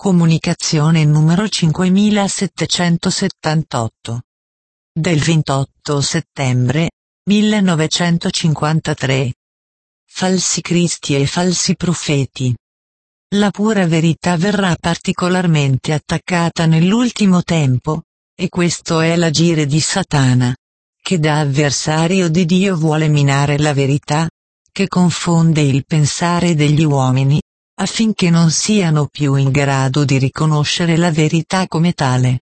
Comunicazione numero 5778. Del 28 settembre 1953. Falsi cristi e falsi profeti. La pura verità verrà particolarmente attaccata nell'ultimo tempo, e questo è l'agire di Satana, che da avversario di Dio vuole minare la verità, che confonde il pensare degli uomini, affinché non siano più in grado di riconoscere la verità come tale.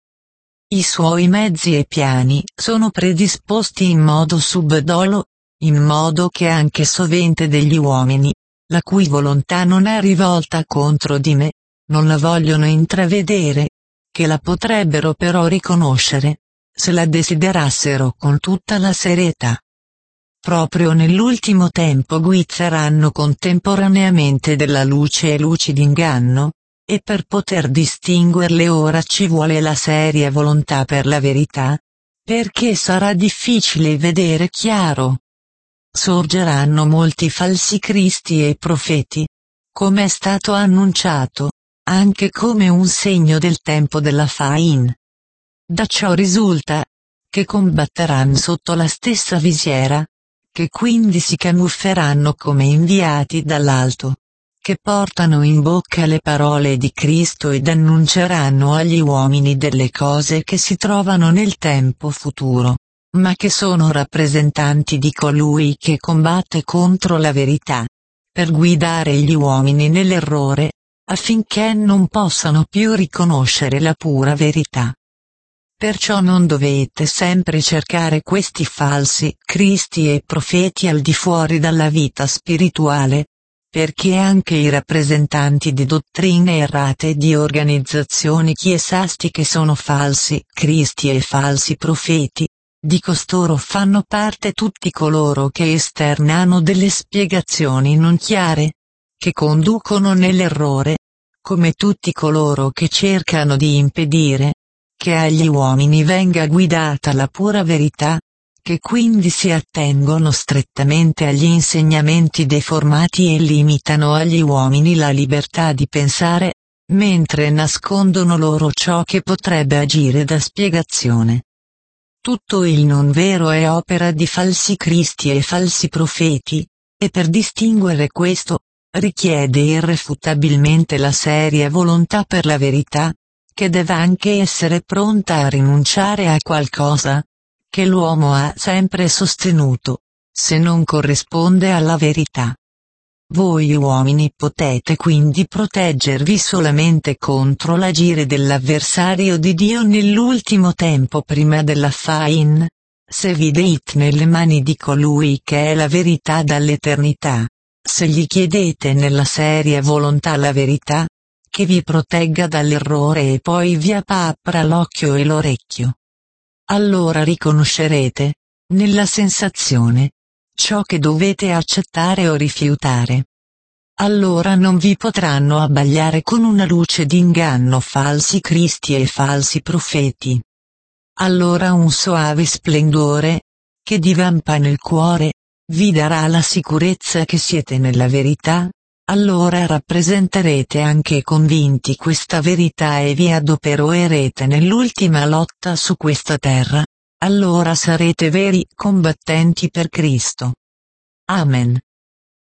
I suoi mezzi e piani sono predisposti in modo subdolo, in modo che anche sovente degli uomini, la cui volontà non è rivolta contro di me, non la vogliono intravedere, che la potrebbero però riconoscere, se la desiderassero con tutta la serietà. Proprio nell'ultimo tempo guizzeranno contemporaneamente della luce e luci d'inganno, e per poter distinguerle ora ci vuole la seria volontà per la verità, perché sarà difficile vedere chiaro. Sorgeranno molti falsi cristi e profeti, come è stato annunciato, anche come un segno del tempo della fin. Da ciò risulta, che combatteranno sotto la stessa visiera, che quindi si camufferanno come inviati dall'alto, che portano in bocca le parole di Cristo ed annunceranno agli uomini delle cose che si trovano nel tempo futuro, ma che sono rappresentanti di colui che combatte contro la verità, per guidare gli uomini nell'errore, affinché non possano più riconoscere la pura verità. Perciò non dovete sempre cercare questi falsi cristi e profeti al di fuori dalla vita spirituale, perché anche i rappresentanti di dottrine errate e di organizzazioni chiesastiche sono falsi cristi e falsi profeti. Di costoro fanno parte tutti coloro che esternano delle spiegazioni non chiare, che conducono nell'errore, come tutti coloro che cercano di impedire che agli uomini venga guidata la pura verità, che quindi si attengono strettamente agli insegnamenti deformati e limitano agli uomini la libertà di pensare, mentre nascondono loro ciò che potrebbe agire da spiegazione. Tutto il non vero è opera di falsi cristi e falsi profeti, e per distinguere questo, richiede irrefutabilmente la seria volontà per la verità, che deve anche essere pronta a rinunciare a qualcosa, che l'uomo ha sempre sostenuto, se non corrisponde alla verità. Voi uomini potete quindi proteggervi solamente contro l'agire dell'avversario di Dio nell'ultimo tempo prima della fin, se vi date nelle mani di colui che è la verità dall'eternità, se gli chiedete nella seria volontà la verità, che vi protegga dall'errore e poi vi apra l'occhio e l'orecchio. Allora riconoscerete, nella sensazione, ciò che dovete accettare o rifiutare. Allora non vi potranno abbagliare con una luce d'inganno falsi cristi e falsi profeti. Allora un soave splendore, che divampa nel cuore, vi darà la sicurezza che siete nella verità. Allora rappresenterete anche convinti questa verità e vi adopererete nell'ultima lotta su questa terra, allora sarete veri combattenti per Cristo. Amen.